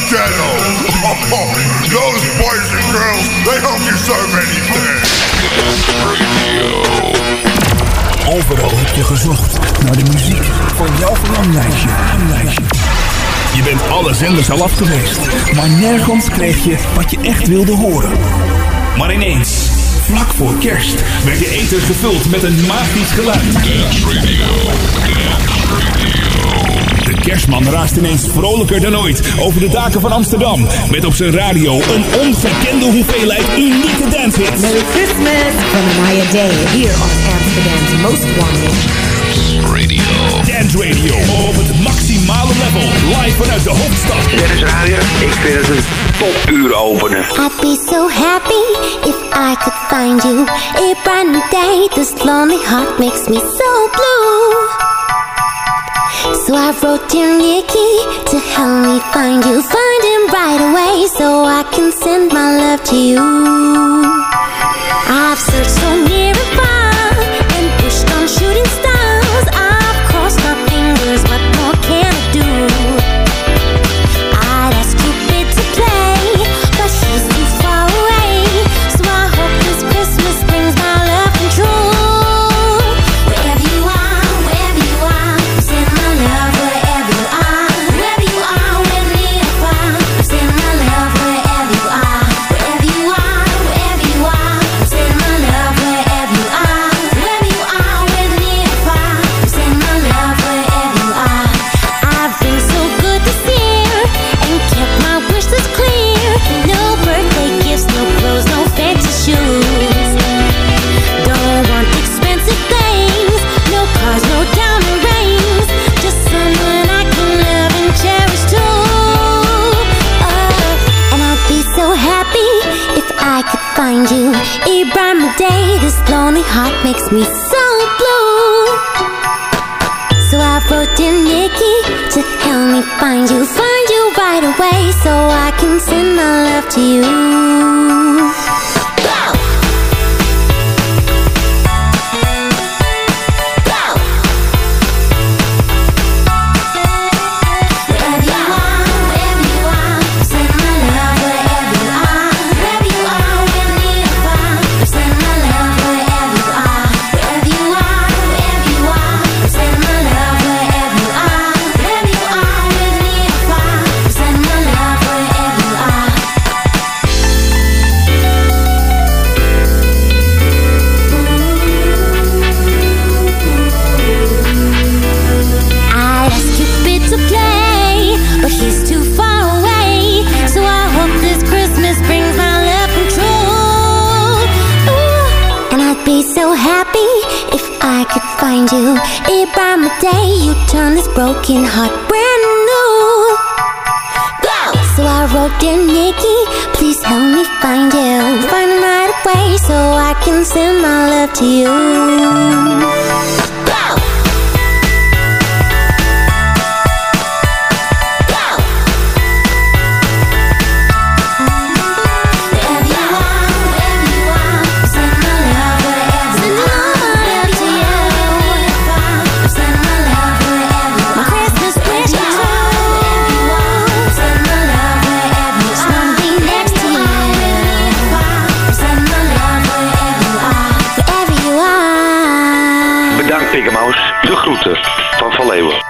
ghetto. Those boys and girls, they don't deserve anything. Overal heb je gezocht naar de muziek van jouw verlanglijstje. Je bent alle zenders al af geweest, maar nergens kreeg je wat je echt wilde horen. Maar ineens, vlak voor kerst, werd je ether gevuld met een magisch geluid. Dance Radio. De kerstman raast ineens vrolijker dan ooit over de daken van Amsterdam. Met op zijn radio een ongekende hoeveelheid unieke dancehits. Merry Christmas van Maya Day hier op Amsterdam's Most Wanted. Dance Radio op het maximale level. Live vanuit de hoofdstad. Dit is radio. Ik vind het een topuur openen. I'd be so happy if I could find you. A brand new day, this lonely heart makes me so blue. So I wrote dear Nicky to help me find you. Find him right away so I can send my love to you. I've searched so near and far and pushed on shooting stars. I've crossed my fingers, what more can I do? I'd ask Cupid to play, but he's too far away. So I hope this Christmas brings my love come true. Wherever you are, send my love wherever you are. Wherever you are, wherever you are, send my love wherever you are. Wherever you are, send my love wherever you are. Wherever you are, send my love wherever you are. I've been so good this year and kept my wishes clear. No birthday gifts, no clothes, no fancy shoes. Don't want expensive things, no cars, no diamond rings. Just someone I can love and cherish too. And I'd be so happy if I could find you. A brand new day, this lonely heart makes me so blue. So I wrote dear Nicky to help me find you right away so I can send my love to you. Find you, a brand new day, you turn this broken heart brand new. Go! So I wrote dear Nicky, please help me find you. Find him right away so I can send my love to you. De groeten van Van Leeuwen.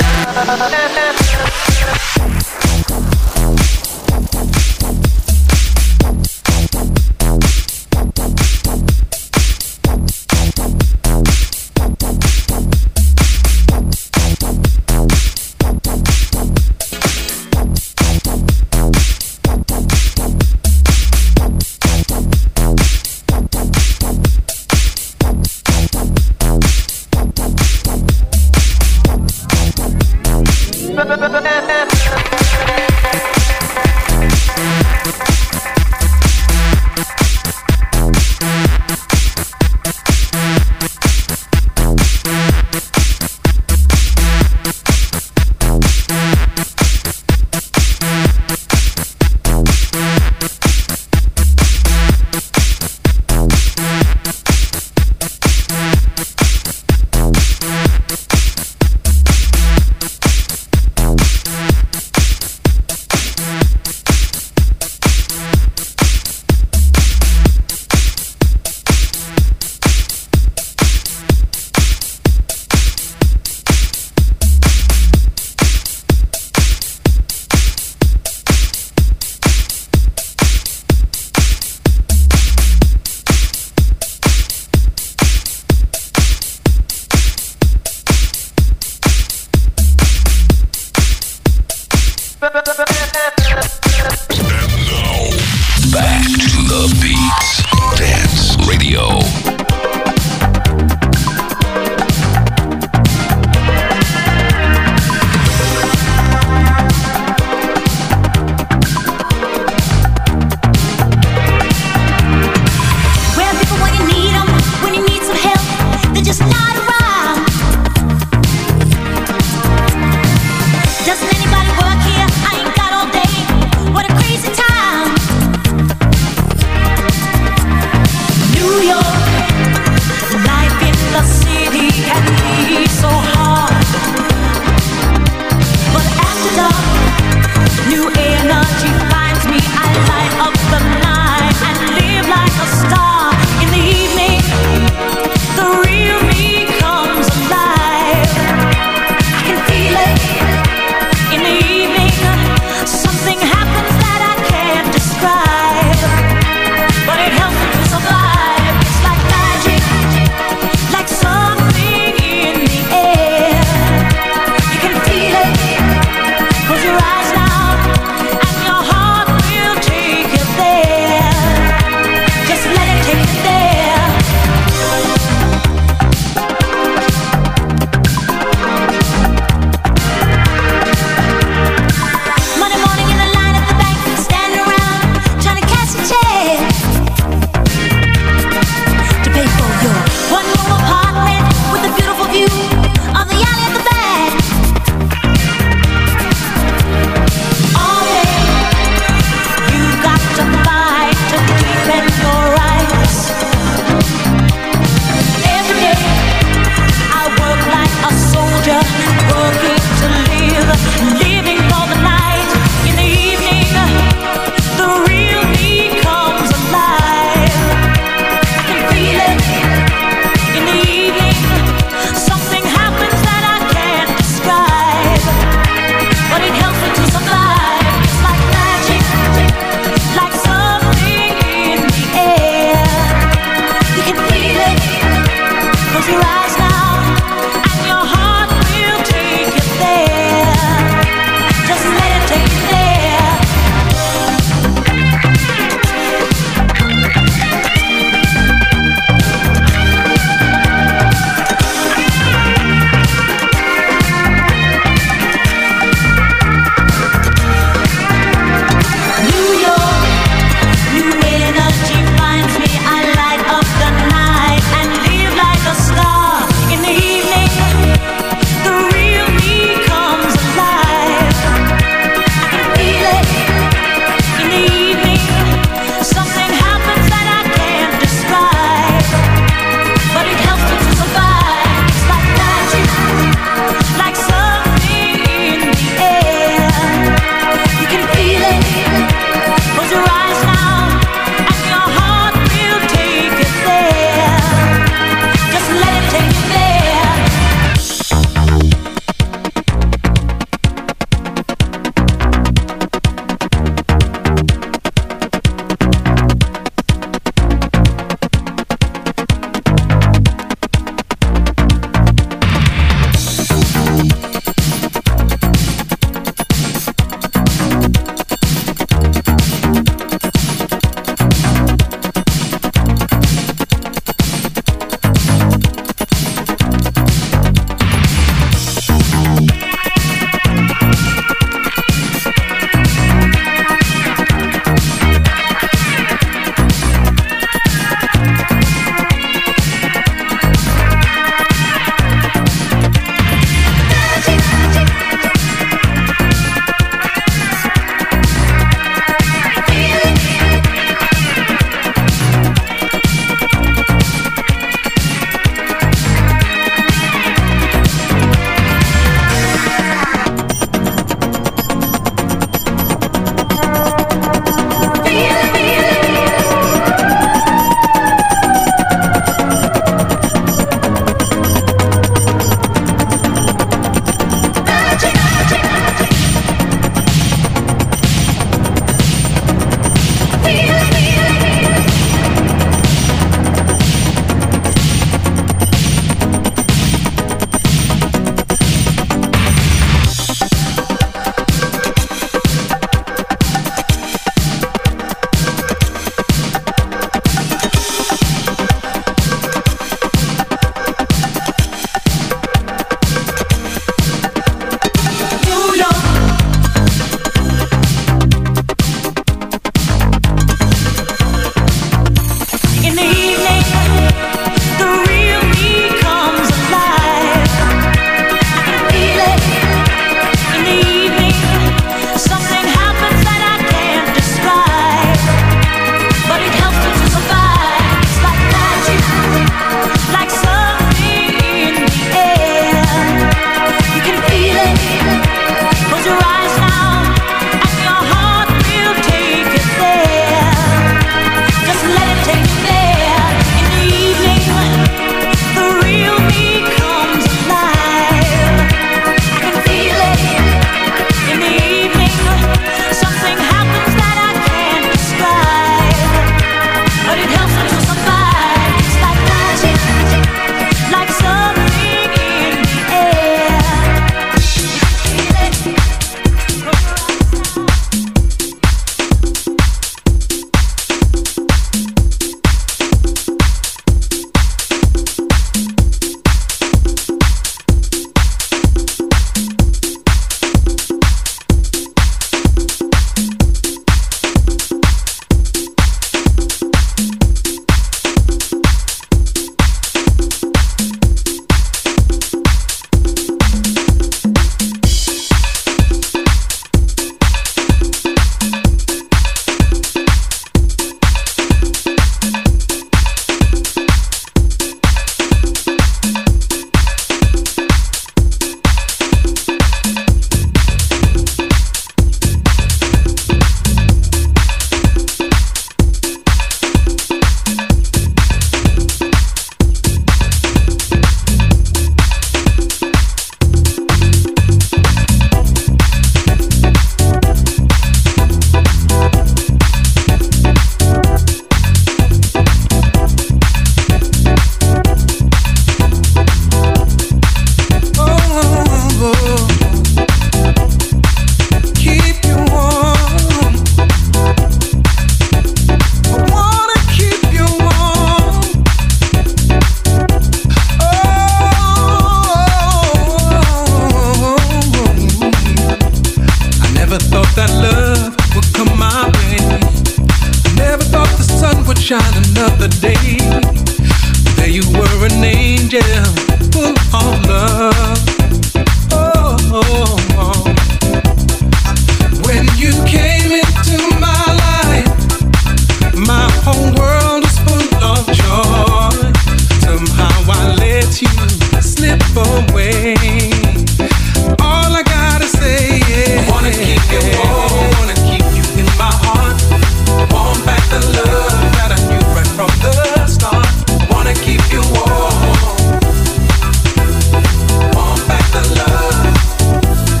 love would come my way. Never thought the sun would shine another day. There you were, an angel full of love. Oh, oh, oh. When you came into my life, my whole world was full of joy. Somehow I let you slip away. All I gotta say is I wanna keep you warm, wanna keep you in my heart. Want back the love that I knew right from the start. Wanna keep you warm. Want back the love.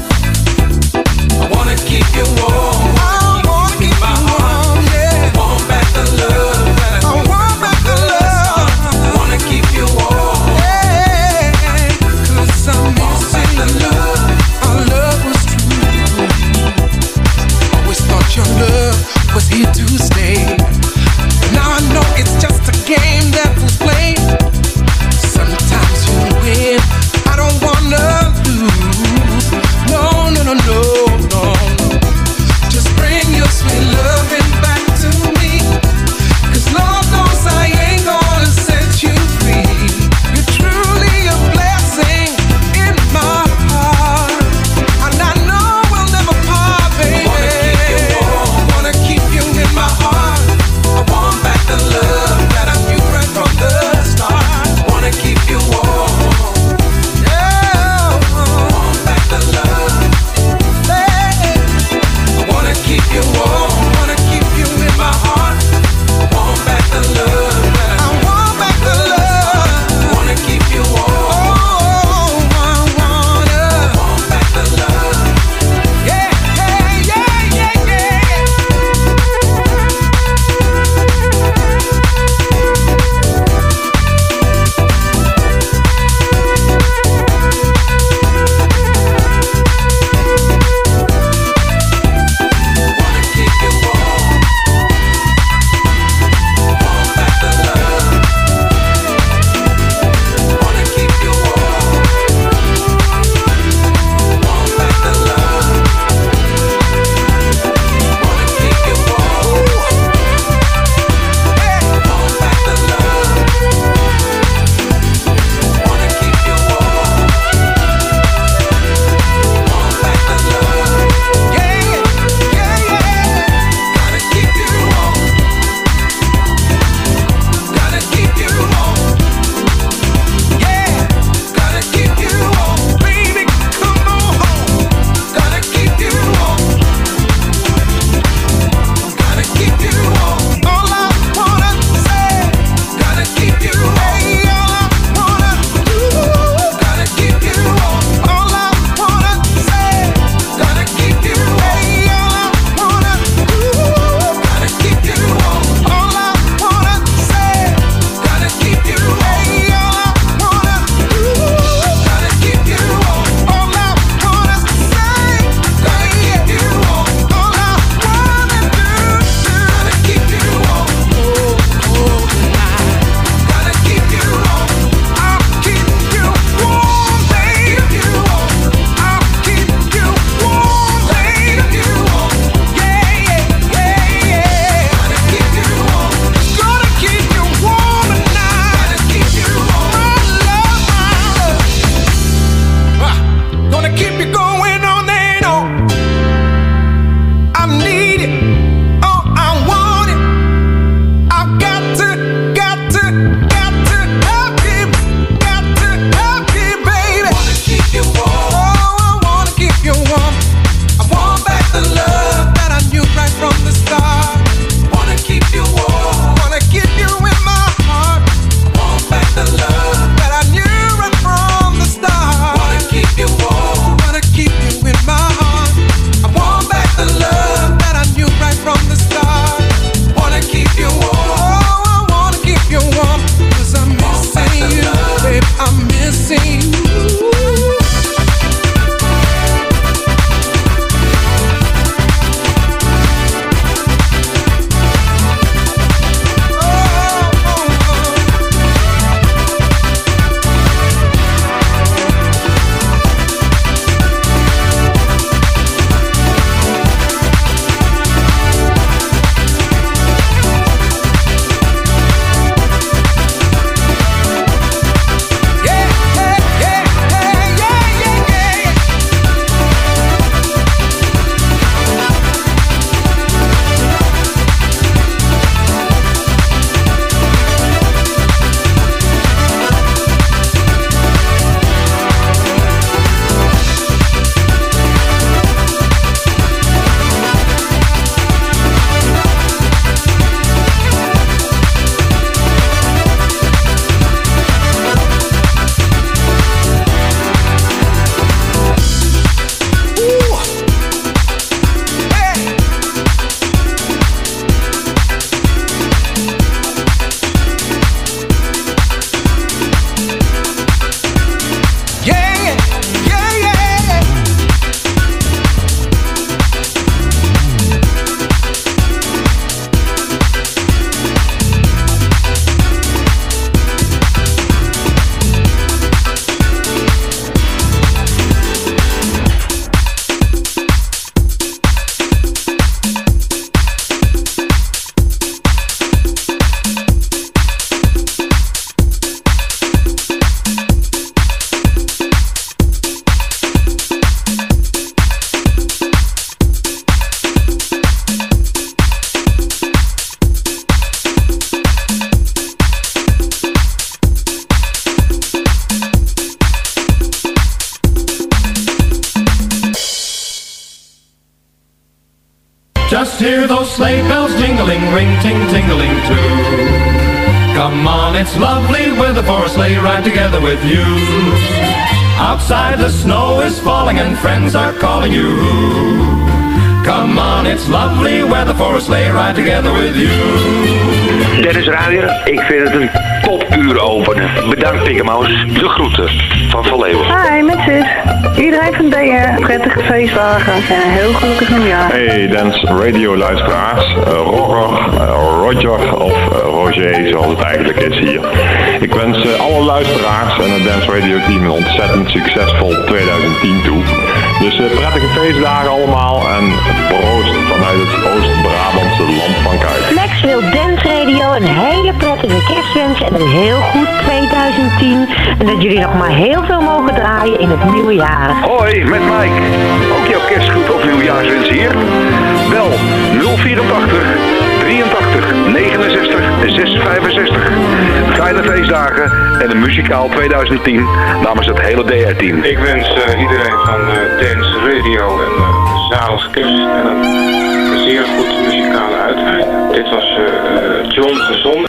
Just hear those sleigh bells jingling, ring, ting, tingling too. Come on, it's lovely weather for a sleigh ride together with you. Outside the snow is falling and friends are calling you. Come on, it's lovely weather for a sleigh ride together with you. Dennis Ruijer, ik vind het een topuur openen. Bedankt Mickey Mouse. De groeten van Van Leeuwen. Hi, met Sis. Iedereen van DR, prettige feestdagen en een heel gelukkig nieuwjaar. Hey Dance Radio luisteraars, Roger of Roger zoals het eigenlijk is hier. Ik wens alle luisteraars en het Dance Radio team een ontzettend succesvol 2010 toe. Dus prettige feestdagen allemaal en proost vanuit het Oost-Brabantse land van Kuik. Flex wil Dance Radio een hele prettige kerstwens en een heel goed 2010. En dat jullie nog maar heel veel mogen draaien in het nieuwe jaar. Hoi, met Mike. Ook jouw kerstgroet of nieuwjaarswens hier? Bel 084 83 69 665. Fijne feestdagen en een muzikaal 2010 namens het hele DR-team. Ik wens iedereen van Dance Radio een zalig kerst en een zeer goed muzikale uiteinde. Dit was John Gezond.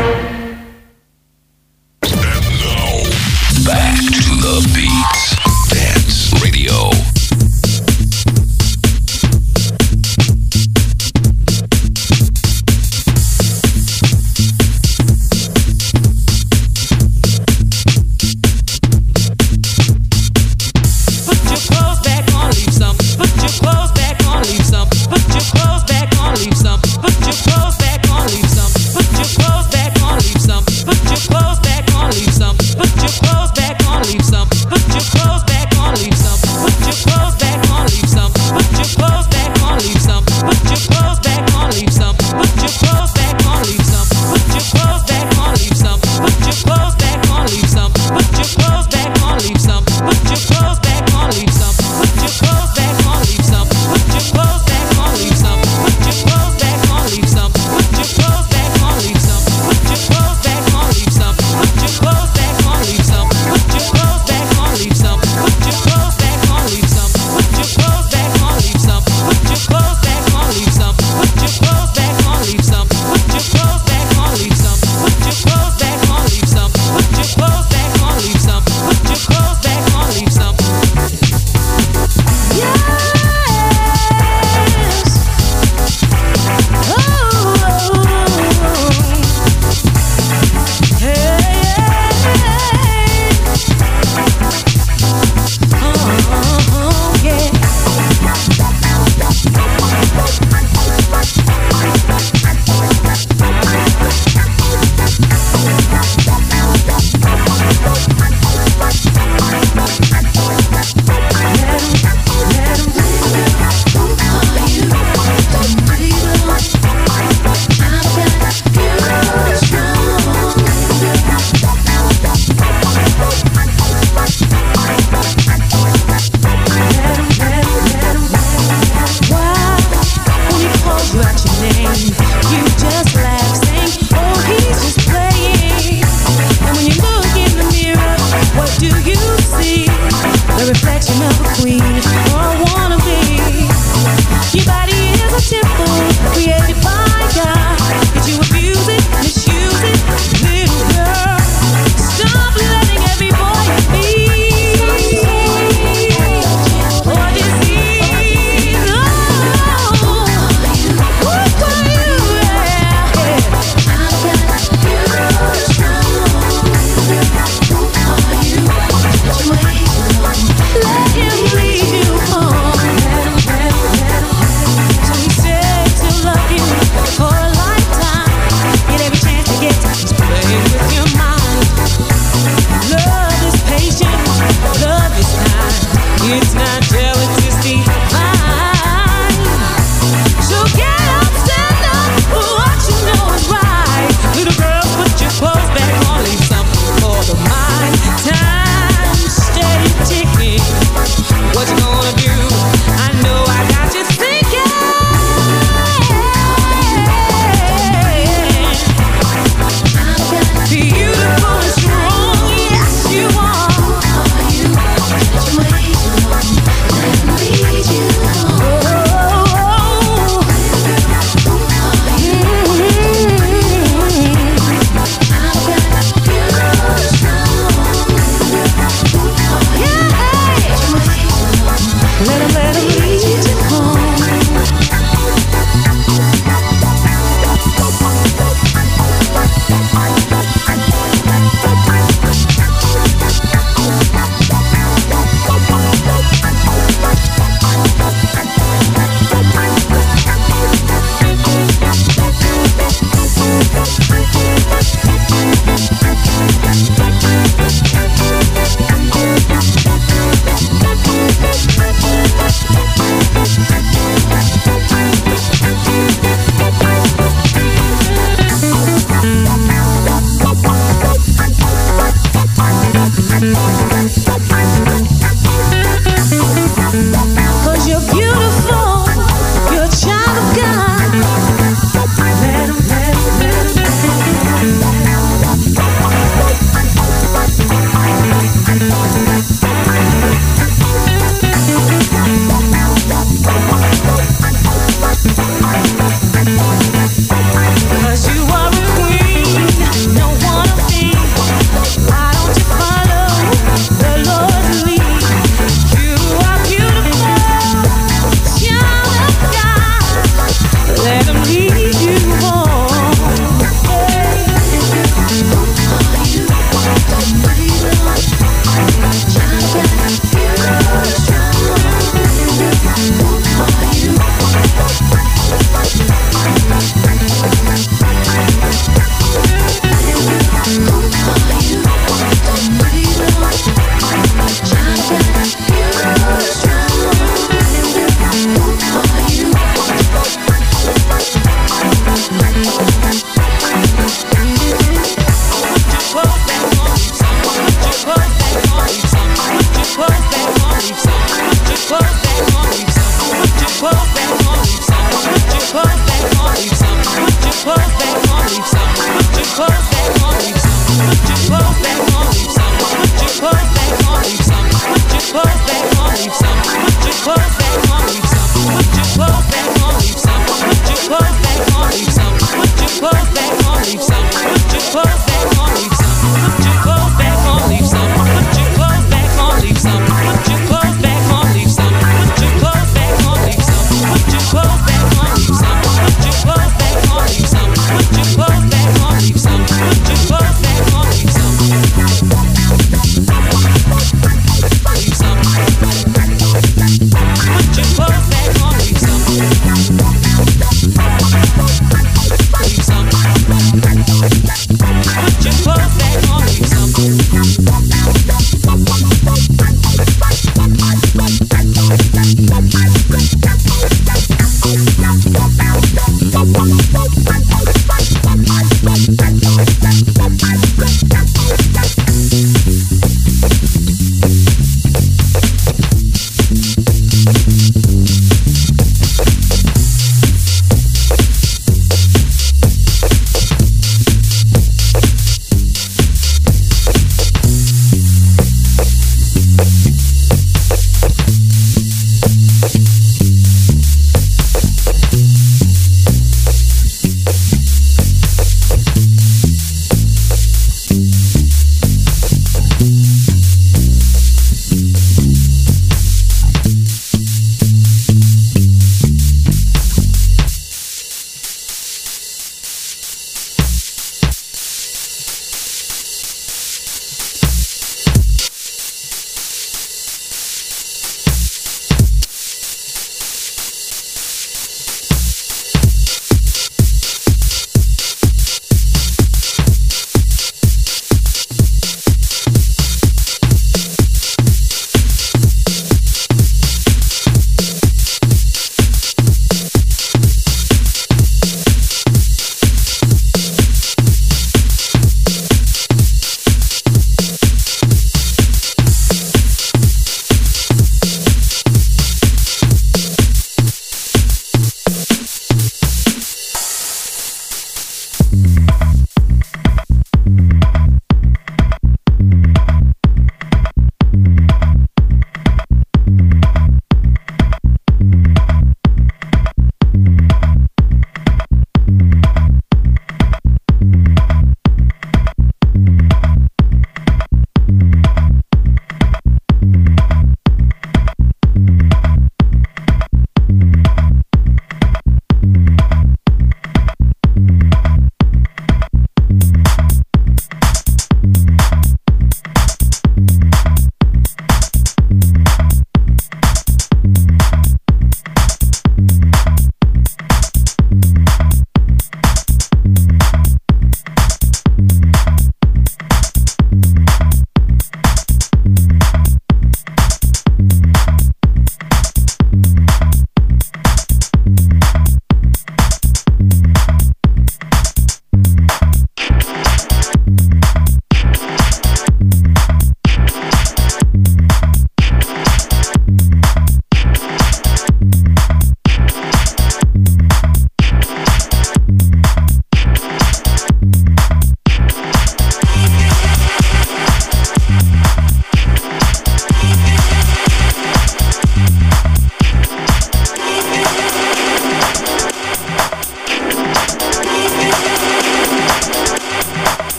Back to the beats. Dance Radio. Let him lead you home.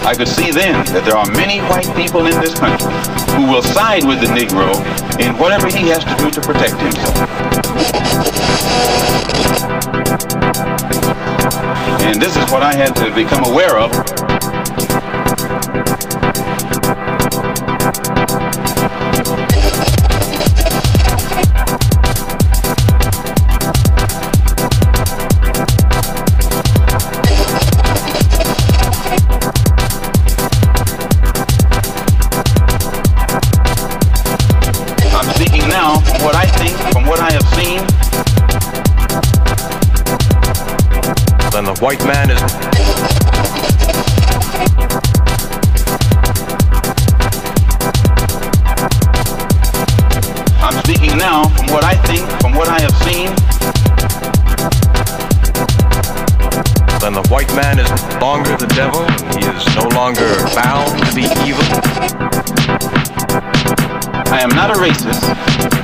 I could see then that there are many white people in this country who will side with the Negro in whatever he has to do to protect himself. And this is what I had to become aware of. What I think, from what I have seen, then the white man is... I'm speaking now from what I think, from what I have seen, then the white man is no longer the devil. He is no longer bound to be evil. I am not a racist.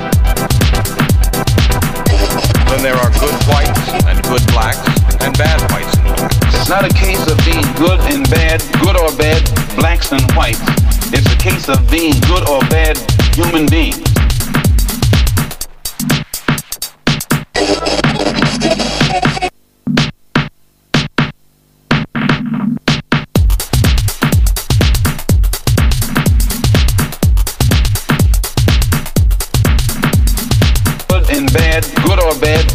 Then there are good whites and good blacks and bad whites and blacks. It's not a case of being good and bad, good or bad, blacks and whites. It's a case of being good or bad human beings. Good or bad.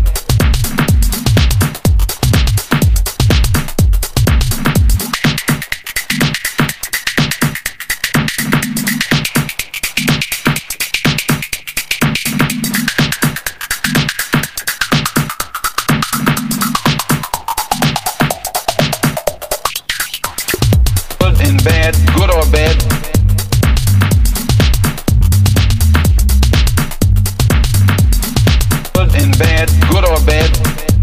Good and bad, good or bad. Bad, good or bad.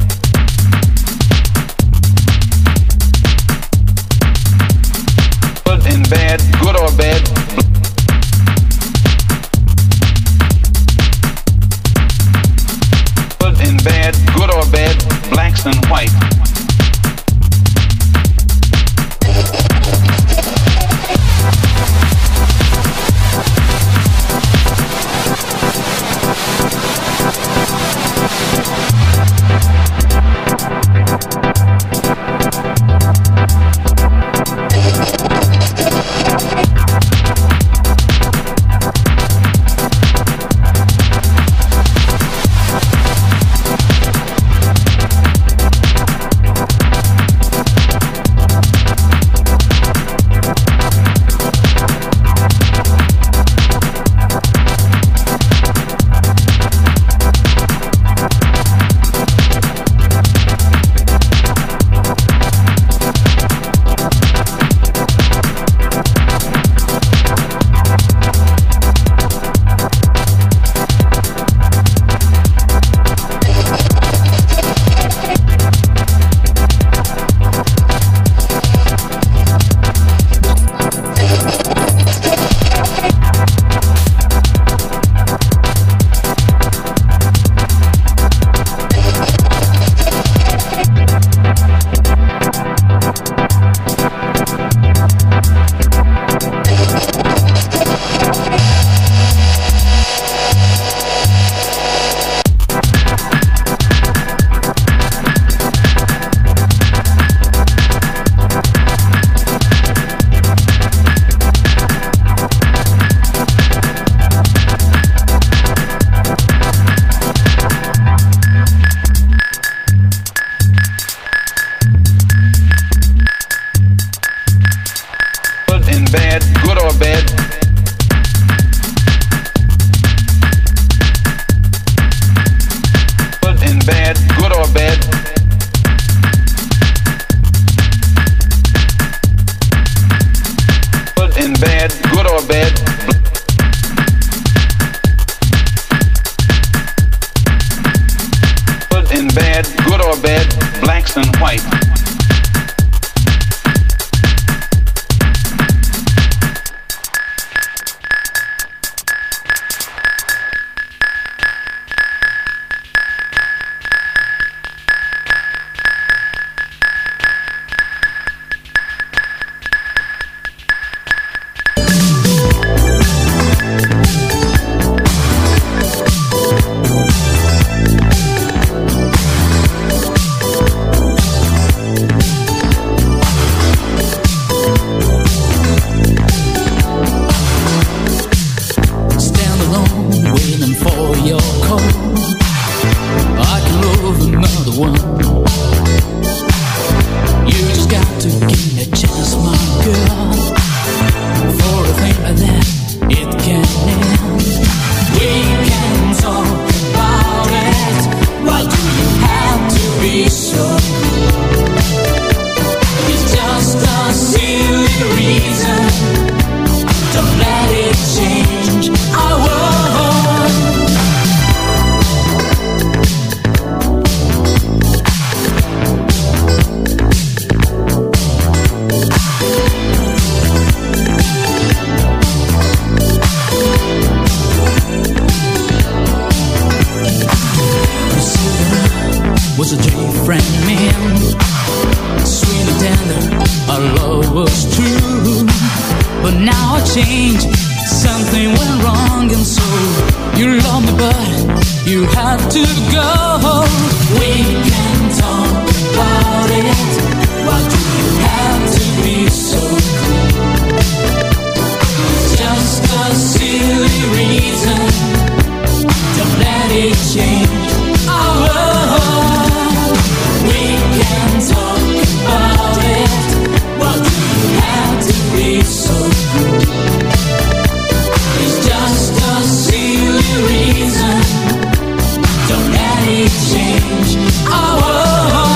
Good and bad, good or bad. Good and bad, good or bad, blacks and white. Bad, good or bad. Good and bad, good or bad. Good and bad, good or bad. Good and bad, good or bad, blacks and white. cannot change. Something went wrong and so you love me but you have to go. We can talk about it. Why do you have to be so cool? Just a silly reason. Don't let it change our world. We can talk about it. Why do you have to be so cool? It's just a silly reason. Don't let it change our world.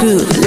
groove.